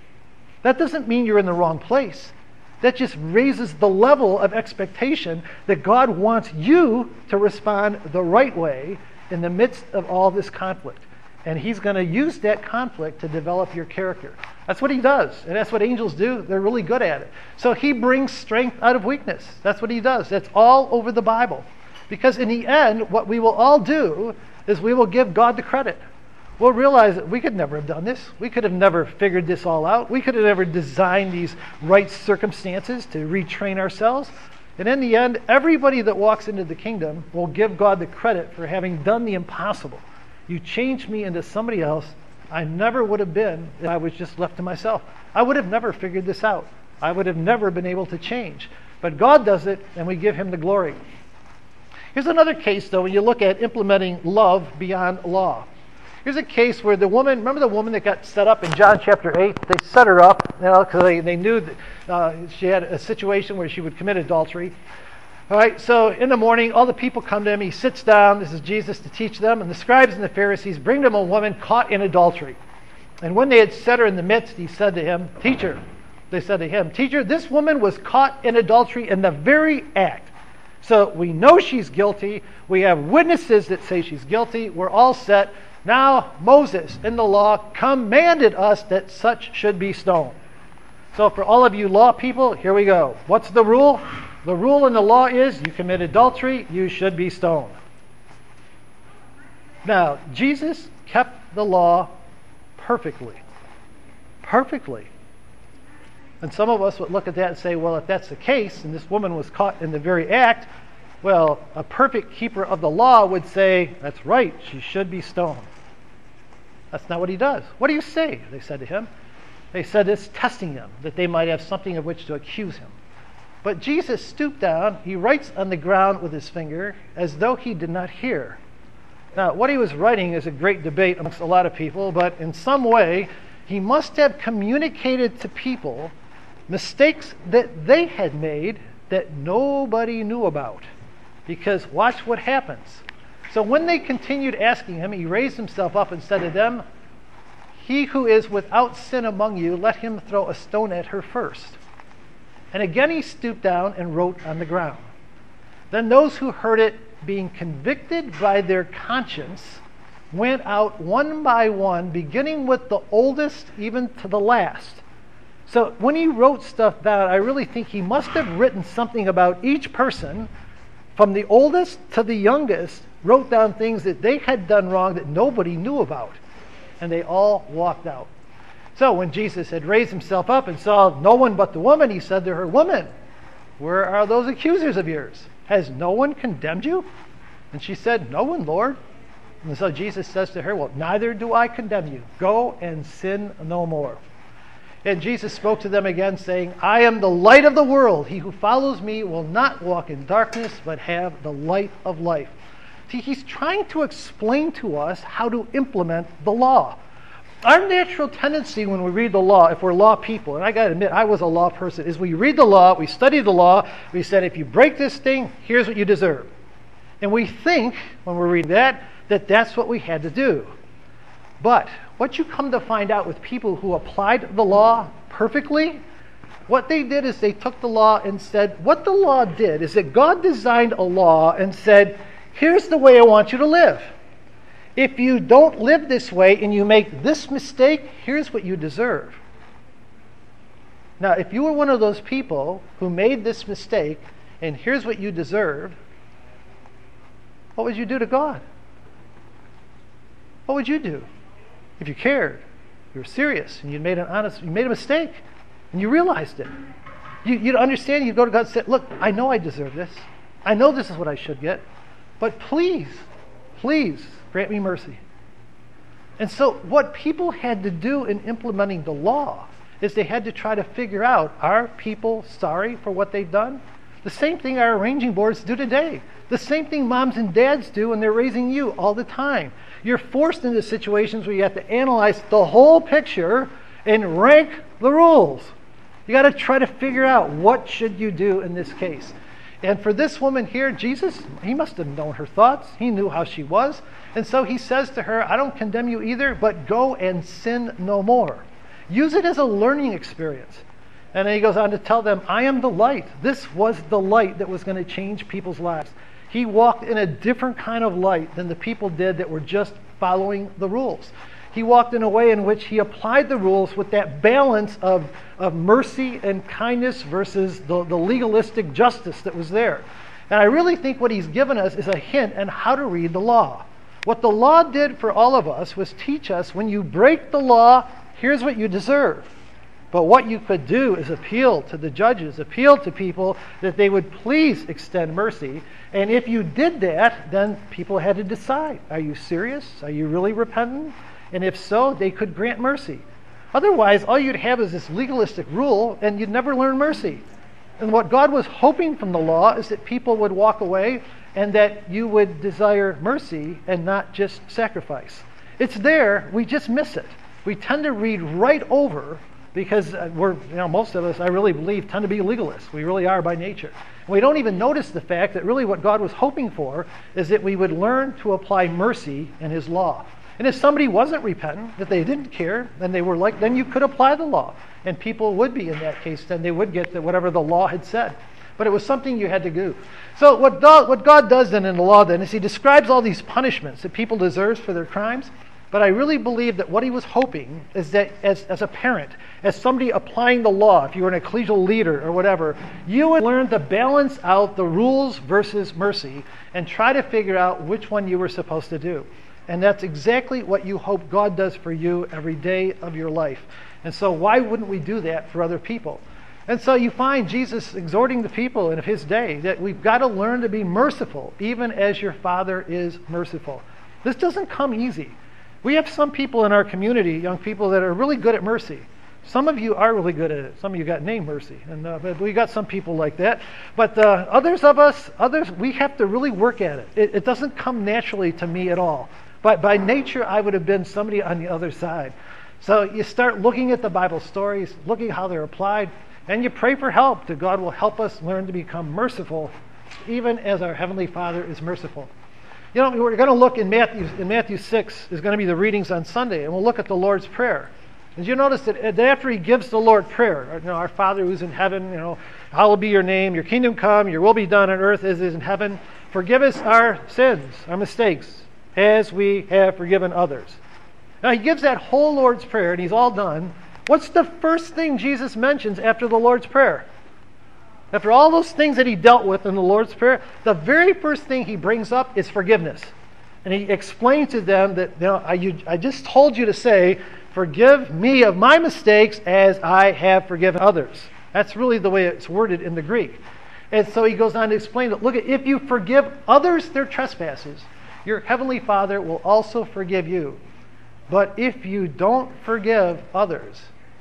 That doesn't mean you're in the wrong place. That just raises the level of expectation that God wants you to respond the right way in the midst of all this conflict. And he's going to use that conflict to develop your character. That's what he does, and that's what angels do. They're really good at it. So he brings strength out of weakness. That's what he does. That's all over the Bible. Because in the end, what we will all do is we will give God the credit. We'll realize that we could never have done this. We could have never figured this all out. We could have never designed these right circumstances to retrain ourselves. And in the end, everybody that walks into the kingdom will give God the credit for having done the impossible. You changed me into somebody else I never would have been if I was just left to myself. I would have never figured this out. I would have never been able to change. But God does it, and we give him the glory. Here's another case, though, when you look at implementing love beyond law. Here's a case where the woman, remember the woman that got set up in John chapter eight? They set her up, you know, because they, they knew that uh, she had a situation where she would commit adultery. All right, so in the morning, all the people come to him. He sits down. This is Jesus to teach them. And the scribes and the Pharisees bring to him a woman caught in adultery. And when they had set her in the midst, he said to him, Teacher, they said to him, Teacher, this woman was caught in adultery in the very act. So we know she's guilty. We have witnesses that say she's guilty. We're all set. Now Moses in the law commanded us that such should be stoned. So for all of you law people, here we go. What's the rule? The rule in the law is you commit adultery, you should be stoned. Now, Jesus kept the law perfectly. Perfectly. And some of us would look at that and say, well, if that's the case, and this woman was caught in the very act, well, a perfect keeper of the law would say, that's right, she should be stoned. That's not what he does. What do you say? They said to him. They said this, testing him, that they might have something of which to accuse him. But Jesus stooped down, he writes on the ground with his finger, as though he did not hear. Now, what he was writing is a great debate amongst a lot of people, but in some way, he must have communicated to people mistakes that they had made that nobody knew about. Because watch what happens. So when they continued asking him, he raised himself up and said to them, He who is without sin among you, let him throw a stone at her first. And again he stooped down and wrote on the ground. Then those who heard it, being convicted by their conscience, went out one by one, beginning with the oldest even to the last. So when he wrote stuff down, I really think he must have written something about each person, from the oldest to the youngest, wrote down things that they had done wrong that nobody knew about. And they all walked out. So when Jesus had raised himself up and saw no one but the woman, he said to her, Woman, where are those accusers of yours? Has no one condemned you? And she said, No one, Lord. And so Jesus says to her, Well, neither do I condemn you. Go and sin no more. And Jesus spoke to them again, saying, I am the light of the world. He who follows me will not walk in darkness, but have the light of life. See, he's trying to explain to us how to implement the law. Our natural tendency when we read the law, if we're law people, and I got to admit, I was a law person, is we read the law, we study the law, we said, if you break this thing, here's what you deserve. And we think, when we're reading that, that that's what we had to do. But what you come to find out with people who applied the law perfectly, what they did is they took the law and said, what the law did is that God designed a law and said, here's the way I want you to live. If you don't live this way and you make this mistake, here's what you deserve. Now, if you were one of those people who made this mistake and here's what you deserve, what would you do to God? What would you do? If you cared, you were serious, and you made an honest, you made a mistake, and you realized it. You, you'd understand, you'd go to God and say, look, I know I deserve this. I know this is what I should get. But please, please, grant me mercy. And so what people had to do in implementing the law is they had to try to figure out, are people sorry for what they've done? The same thing our arranging boards do today. The same thing moms and dads do when they're raising you all the time. You're forced into situations where you have to analyze the whole picture and rank the rules. You got to try to figure out what should you do in this case. And for this woman here, Jesus, he must have known her thoughts. He knew how she was. And so he says to her, I don't condemn you either, but go and sin no more. Use it as a learning experience. And then he goes on to tell them, I am the light. This was the light that was going to change people's lives. He walked in a different kind of light than the people did that were just following the rules. He walked in a way in which he applied the rules with that balance of, of mercy and kindness versus the, the legalistic justice that was there. And I really think what he's given us is a hint on how to read the law. What the law did for all of us was teach us, when you break the law, here's what you deserve. But what you could do is appeal to the judges, appeal to people that they would please extend mercy. And if you did that, then people had to decide, are you serious? Are you really repentant? And if so, they could grant mercy. Otherwise, all you'd have is this legalistic rule, and you'd never learn mercy. And what God was hoping from the law is that people would walk away and that you would desire mercy and not just sacrifice. It's there, we just miss it. We tend to read right over because we're, you know, most of us, I really believe, tend to be legalists. We really are by nature. And we don't even notice the fact that really what God was hoping for is that we would learn to apply mercy in his law. And if somebody wasn't repentant, that they didn't care, then they were like, then you could apply the law. And people would be in that case, then they would get the, whatever the law had said. But it was something you had to do. So what God, what God does then in the law then is he describes all these punishments that people deserve for their crimes. But I really believe that what he was hoping is that as, as a parent, as somebody applying the law, if you were an ecclesial leader or whatever, you would learn to balance out the rules versus mercy and try to figure out which one you were supposed to do. And that's exactly what you hope God does for you every day of your life. And so why wouldn't we do that for other people? And so you find Jesus exhorting the people of his day that we've got to learn to be merciful, even as your Father is merciful. This doesn't come easy. We have some people in our community, young people, that are really good at mercy. Some of you are really good at it. Some of you got named Mercy, and uh, but we got some people like that. But uh, others of us, others, we have to really work at it. it. It doesn't come naturally to me at all. But by nature, I would have been somebody on the other side. So you start looking at the Bible stories, looking how they're applied, and you pray for help that God will help us learn to become merciful, even as our Heavenly Father is merciful. You know, we're going to look in Matthew, in Matthew six is going to be the readings on Sunday, and we'll look at the Lord's Prayer. Did you notice that after he gives the Lord prayer, you know, our Father who's in heaven, you know, hallowed be your name, your kingdom come, your will be done on earth as it is in heaven. Forgive us our sins, our mistakes, as we have forgiven others. Now he gives that whole Lord's Prayer, and he's all done. What's the first thing Jesus mentions after the Lord's Prayer? After all those things that he dealt with in the Lord's Prayer, the very first thing he brings up is forgiveness. And he explains to them that, you know, I, you, I just told you to say, forgive me of my mistakes as I have forgiven others. That's really the way it's worded in the Greek. And so he goes on to explain that, look, if you forgive others their trespasses, your Heavenly Father will also forgive you. But if you don't forgive others,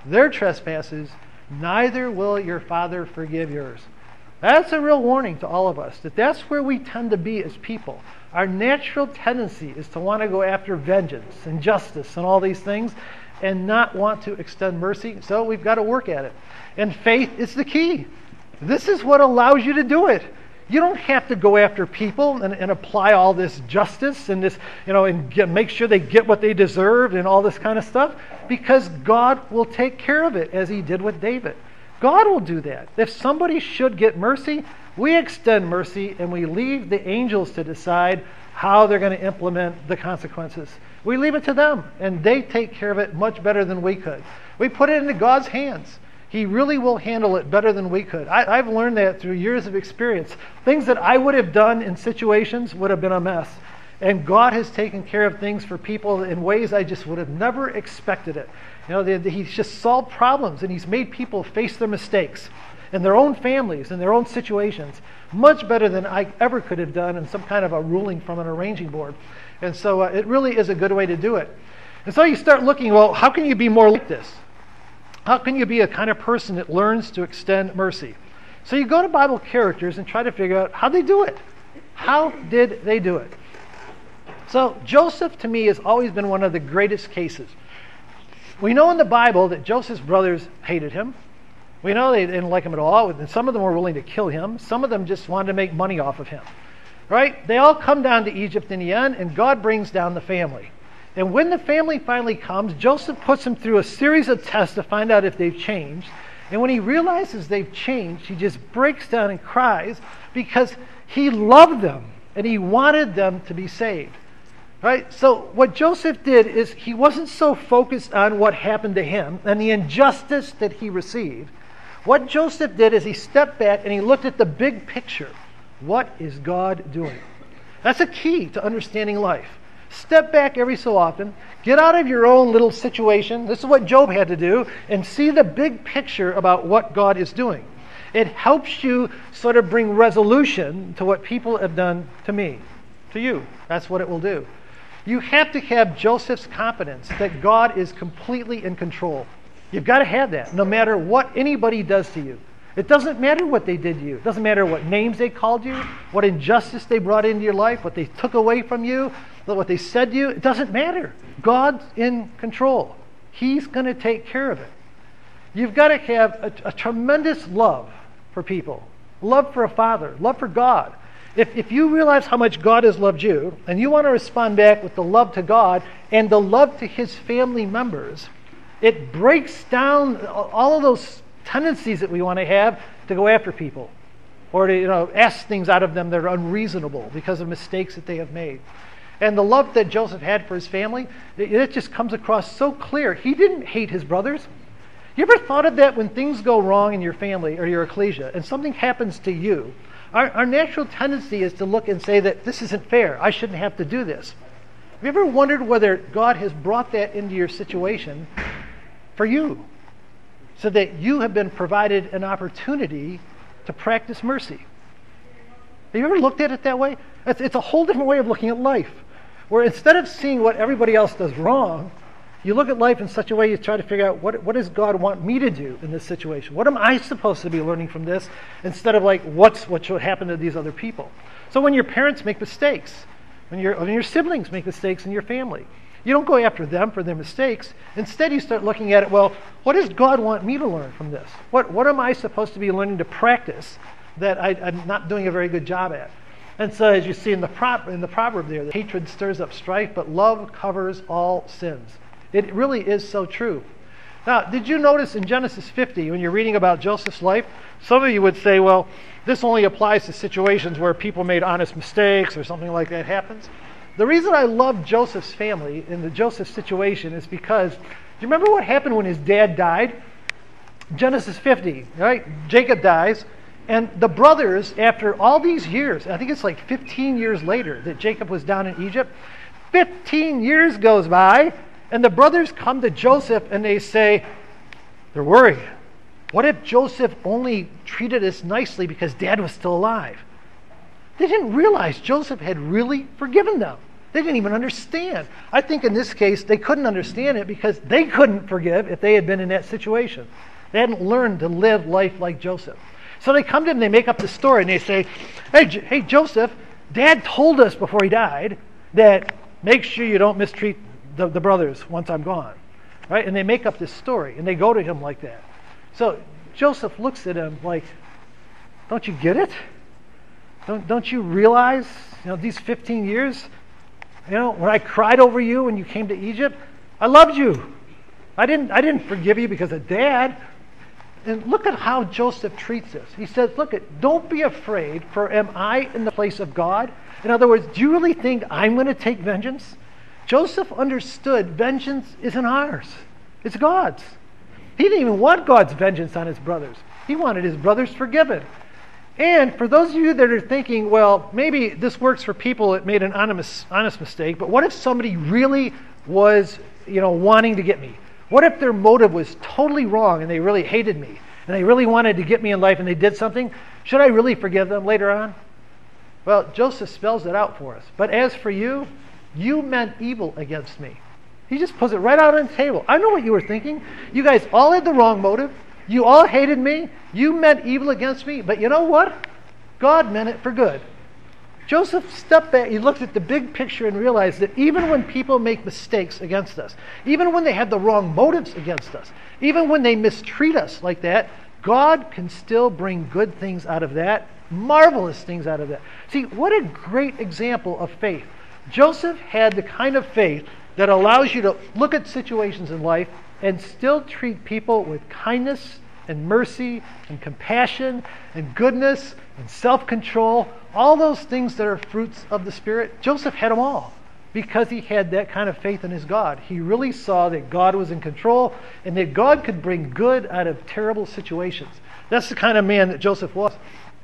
their trespasses, neither will your Father forgive yours. That's a real warning to all of us, that that's where we tend to be as people. Our natural tendency is to want to go after vengeance and justice and all these things and not want to extend mercy, so we've got to work at it. And faith is the key. This is what allows you to do it. You don't have to go after people and, and apply all this justice and this, you know, and get, make sure they get what they deserve and all this kind of stuff, because God will take care of it, as he did with David. God will do that. If somebody should get mercy, we extend mercy and we leave the angels to decide how they're going to implement the consequences. We leave it to them, and they take care of it much better than we could. We put it into God's hands. He really will handle it better than we could. I, I've learned that through years of experience. Things that I would have done in situations would have been a mess. And God has taken care of things for people in ways I just would have never expected it. You know, the, the, he's just solved problems, and he's made people face their mistakes in their own families, in their own situations, much better than I ever could have done in some kind of a ruling from an arranging board. And so uh, it really is a good way to do it. And so you start looking, well, how can you be more like this? How can you be a kind of person that learns to extend mercy? So you go to Bible characters and try to figure out how they do it. How did they do it? So Joseph, to me, has always been one of the greatest cases. We know in the Bible that Joseph's brothers hated him. We know they didn't like him at all. And some of them were willing to kill him. Some of them just wanted to make money off of him. Right? They all come down to Egypt in the end, and God brings down the family. And when the family finally comes, Joseph puts them through a series of tests to find out if they've changed. And when he realizes they've changed, he just breaks down and cries because he loved them and he wanted them to be saved. Right? So what Joseph did is he wasn't so focused on what happened to him and the injustice that he received. What Joseph did is he stepped back and he looked at the big picture. What is God doing? That's a key to understanding life. Step back every so often. Get out of your own little situation. This is what Job had to do. And see the big picture about what God is doing. It helps you sort of bring resolution to what people have done to me, to you. That's what it will do. You have to have Joseph's confidence that God is completely in control. You've got to have that no matter what anybody does to you. It doesn't matter what they did to you. It doesn't matter what names they called you, what injustice they brought into your life, what they took away from you, what they said to you. It doesn't matter. God's in control. He's going to take care of it. You've got to have a, a tremendous love for people, love for a father, love for God. If, if you realize how much God has loved you, and you want to respond back with the love to God and the love to his family members, it breaks down all of those tendencies that we want to have to go after people or to, you know, ask things out of them that are unreasonable because of mistakes that they have made. And the love that Joseph had for his family, it, it just comes across so clear. He didn't hate his brothers. You ever thought of that when things go wrong in your family or your ecclesia and something happens to you? Our, our natural tendency is to look and say that this isn't fair. I shouldn't have to do this. Have you ever wondered whether God has brought that into your situation for you, so that you have been provided an opportunity to practice mercy? Have you ever looked at it that way? It's, it's a whole different way of looking at life, where instead of seeing what everybody else does wrong, you look at life in such a way you try to figure out what, what does God want me to do in this situation? What am I supposed to be learning from this, instead of like what's what should happen to these other people? So when your parents make mistakes, when your, when your siblings make mistakes in your family, you don't go after them for their mistakes. Instead, you start looking at it, well, what does God want me to learn from this? What, what am I supposed to be learning to practice that I, I'm not doing a very good job at? And so as you see in the, prop, in the proverb there, that hatred stirs up strife, but love covers all sins. It really is so true. Now, did you notice in Genesis fifty, when you're reading about Joseph's life, some of you would say, well, this only applies to situations where people made honest mistakes or something like that happens. The reason I love Joseph's family and the Joseph situation is because, do you remember what happened when his dad died? Genesis fifty, right? Jacob dies, and the brothers, after all these years, I think it's like fifteen years later that Jacob was down in Egypt, fifteen years goes by, and the brothers come to Joseph and they say, they're worried. What if Joseph only treated us nicely because dad was still alive? They didn't realize Joseph had really forgiven them. They didn't even understand. I think in this case, they couldn't understand it because they couldn't forgive if they had been in that situation. They hadn't learned to live life like Joseph. So they come to him, they make up the story, and they say, hey, J- hey, Joseph, Dad told us before he died that make sure you don't mistreat the, the brothers once I'm gone. Right? And they make up this story, and they go to him like that. So Joseph looks at him like, don't you get it? Don't, don't you realize, you know, these fifteen years, you know, when I cried over you when you came to Egypt, I loved you. I didn't, I didn't forgive you because of Dad. And look at how Joseph treats us. He says, look, at, don't be afraid, for am I in the place of God? In other words, do you really think I'm going to take vengeance? Joseph understood vengeance isn't ours. It's God's. He didn't even want God's vengeance on his brothers. He wanted his brothers forgiven. And for those of you that are thinking, well, maybe this works for people that made an honest, honest mistake, but what if somebody really was, you know, wanting to get me? What if their motive was totally wrong and they really hated me and they really wanted to get me in life and they did something? Should I really forgive them later on? Well, Joseph spells it out for us. But as for you, you meant evil against me. He just puts it right out on the table. I know what you were thinking. You guys all had the wrong motive. You all hated me. You meant evil against me. But you know what? God meant it for good. Joseph stepped back. He looked at the big picture and realized that even when people make mistakes against us, even when they have the wrong motives against us, even when they mistreat us like that, God can still bring good things out of that, marvelous things out of that. See, what a great example of faith. Joseph had the kind of faith that allows you to look at situations in life and still treat people with kindness and mercy and compassion and goodness and self-control, all those things that are fruits of the Spirit. Joseph had them all because he had that kind of faith in his God. He really saw that God was in control and that God could bring good out of terrible situations. That's the kind of man that Joseph was.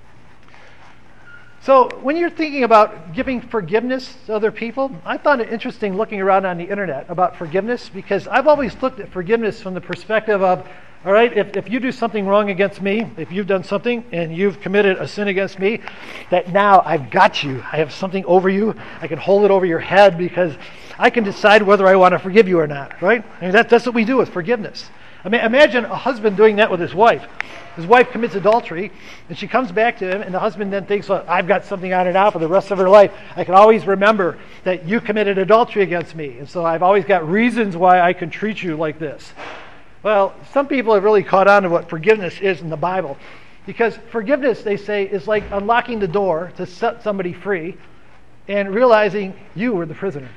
So when you're thinking about giving forgiveness to other people, I found it interesting looking around on the internet about forgiveness, because I've always looked at forgiveness from the perspective of, all right, if, if you do something wrong against me, if you've done something and you've committed a sin against me, that now I've got you. I have something over you. I can hold it over your head because I can decide whether I want to forgive you or not, right? I mean, that, that's what we do with forgiveness. I mean, imagine a husband doing that with his wife. His wife commits adultery, and she comes back to him, and the husband then thinks, well, I've got something on her now for the rest of her life. I can always remember that you committed adultery against me, and so I've always got reasons why I can treat you like this. Well, some people have really caught on to what forgiveness is in the Bible, because forgiveness, they say, is like unlocking the door to set somebody free and realizing you were the prisoner.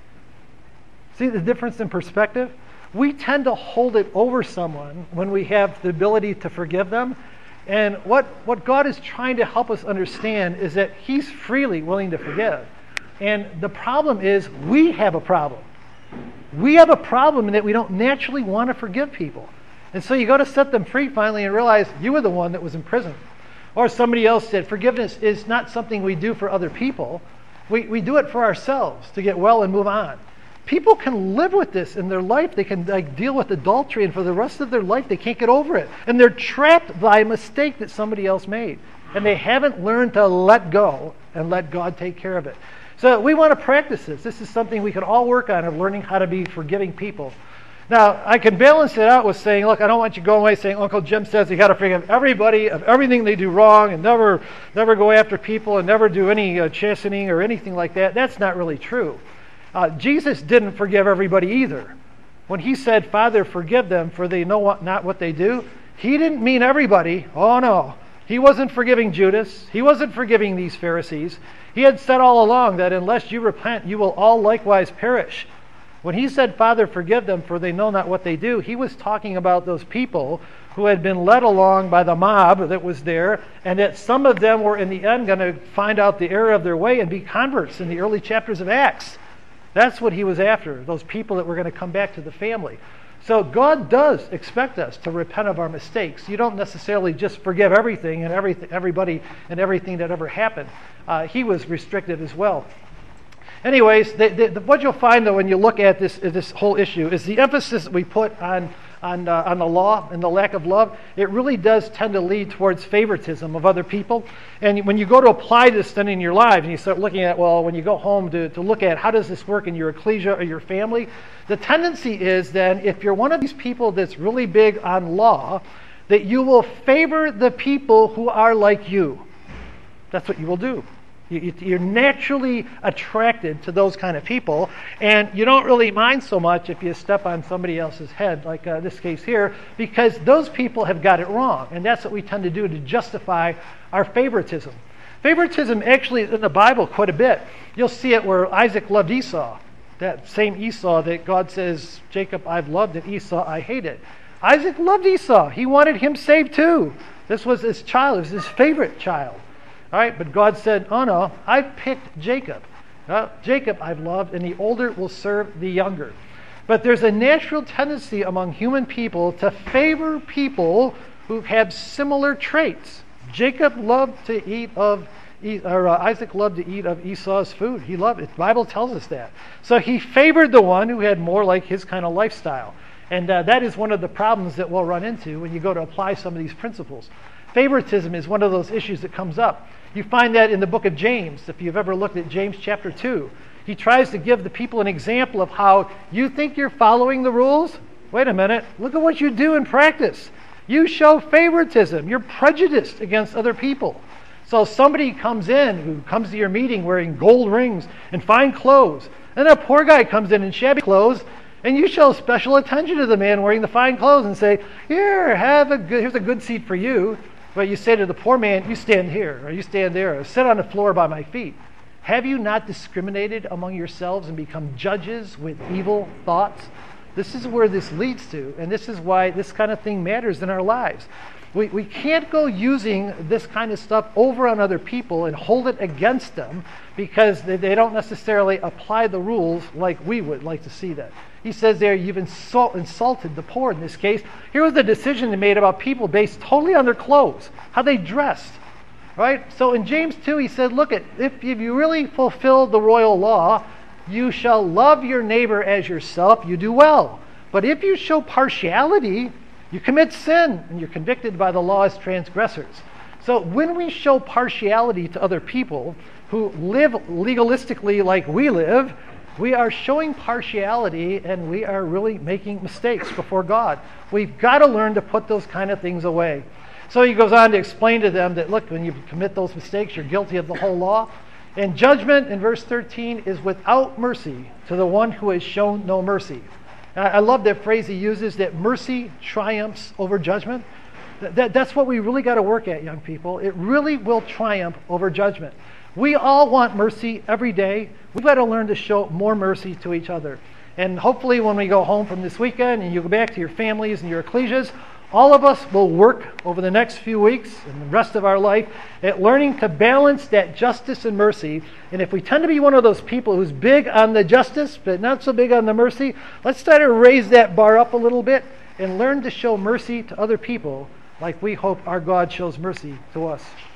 See the difference in perspective? We tend to hold it over someone when we have the ability to forgive them. And what, what God is trying to help us understand is that He's freely willing to forgive. And the problem is we have a problem. We have a problem in that we don't naturally want to forgive people. And so you go to set them free finally and realize you were the one that was in prison. Or somebody else said forgiveness is not something we do for other people. We, we do it for ourselves to get well and move on. People can live with this in their life. They can like deal with adultery, and for the rest of their life they can't get over it. And they're trapped by a mistake that somebody else made. And they haven't learned to let go and let God take care of it. So we want to practice this. This is something we can all work on, of learning how to be forgiving people. Now, I can balance it out with saying, look, I don't want you going away saying Uncle Jim says you got to forgive everybody of everything they do wrong and never never go after people and never do any uh, chastening or anything like that. That's not really true. Uh, Jesus didn't forgive everybody either. When He said, Father, forgive them, for they know what, not what they do, He didn't mean everybody. Oh, no. He wasn't forgiving Judas. He wasn't forgiving these Pharisees. He had said all along that unless you repent, you will all likewise perish. When He said, Father, forgive them, for they know not what they do, He was talking about those people who had been led along by the mob that was there, and that some of them were in the end going to find out the error of their way and be converts in the early chapters of Acts. That's what He was after, those people that were going to come back to the family. So God does expect us to repent of our mistakes. You don't necessarily just forgive everything and everything, everybody and everything that ever happened. Uh, he was restricted as well. Anyways, the, the, the, what you'll find, though, when you look at this this whole issue is the emphasis that we put on on, uh, on the law and the lack of love, it really does tend to lead towards favoritism of other people. And when you go to apply this then in your lives, and you start looking at, well, when you go home to, to look at how does this work in your ecclesia or your family, the tendency is then, if you're one of these people that's really big on law, that you will favor the people who are like you. That's what you will do. You, you're naturally attracted to those kind of people, and you don't really mind so much if you step on somebody else's head, like uh, this case here, because those people have got it wrong, and that's what we tend to do to justify our favoritism. Favoritism actually is in the Bible quite a bit. You'll see it where Isaac loved Esau, that same Esau that God says, Jacob I've loved and Esau I hated. Isaac loved Esau. He wanted him saved too. This was his child. It was his favorite child. All right, but God said, oh no, I picked Jacob. Uh, Jacob I've loved, and the older will serve the younger. But there's a natural tendency among human people to favor people who have similar traits. Jacob loved to eat of, or uh, Isaac loved to eat of Esau's food. He loved it. The Bible tells us that. So he favored the one who had more like his kind of lifestyle. And uh, that is one of the problems that we'll run into when you go to apply some of these principles. Favoritism is one of those issues that comes up. You find that in the book of James. If you've ever looked at James chapter two, he tries to give the people an example of how you think you're following the rules. Wait a minute, look at what you do in practice. You show favoritism. You're prejudiced against other people. So somebody comes in who comes to your meeting wearing gold rings and fine clothes, and a poor guy comes in in shabby clothes, and you show special attention to the man wearing the fine clothes and say, here, have a good, here's a good seat for you. But you say to the poor man, you stand here, or you stand there, or sit on the floor by my feet. Have you not discriminated among yourselves and become judges with evil thoughts? This is where this leads to, and this is why this kind of thing matters in our lives. We, we can't go using this kind of stuff over on other people and hold it against them because they, they don't necessarily apply the rules like we would like to see that. He says there, you've insult, insulted the poor in this case. Here was the decision they made about people based totally on their clothes, how they dressed. Right? So in James two, he said, look, at if you really fulfill the royal law, you shall love your neighbor as yourself, you do well. But if you show partiality, you commit sin, and you're convicted by the law as transgressors. So when we show partiality to other people who live legalistically like we live, we are showing partiality, and we are really making mistakes before God. We've got to learn to put those kind of things away. So he goes on to explain to them that, look, when you commit those mistakes, you're guilty of the whole law. And judgment, in verse thirteen, is without mercy to the one who has shown no mercy. And I love that phrase he uses, that mercy triumphs over judgment. That, that, that's what we really got to work at, young people. It really will triumph over judgment. We all want mercy every day. We've got to learn to show more mercy to each other. And hopefully when we go home from this weekend and you go back to your families and your ecclesias, all of us will work over the next few weeks and the rest of our life at learning to balance that justice and mercy. And if we tend to be one of those people who's big on the justice but not so big on the mercy, let's try to raise that bar up a little bit and learn to show mercy to other people like we hope our God shows mercy to us.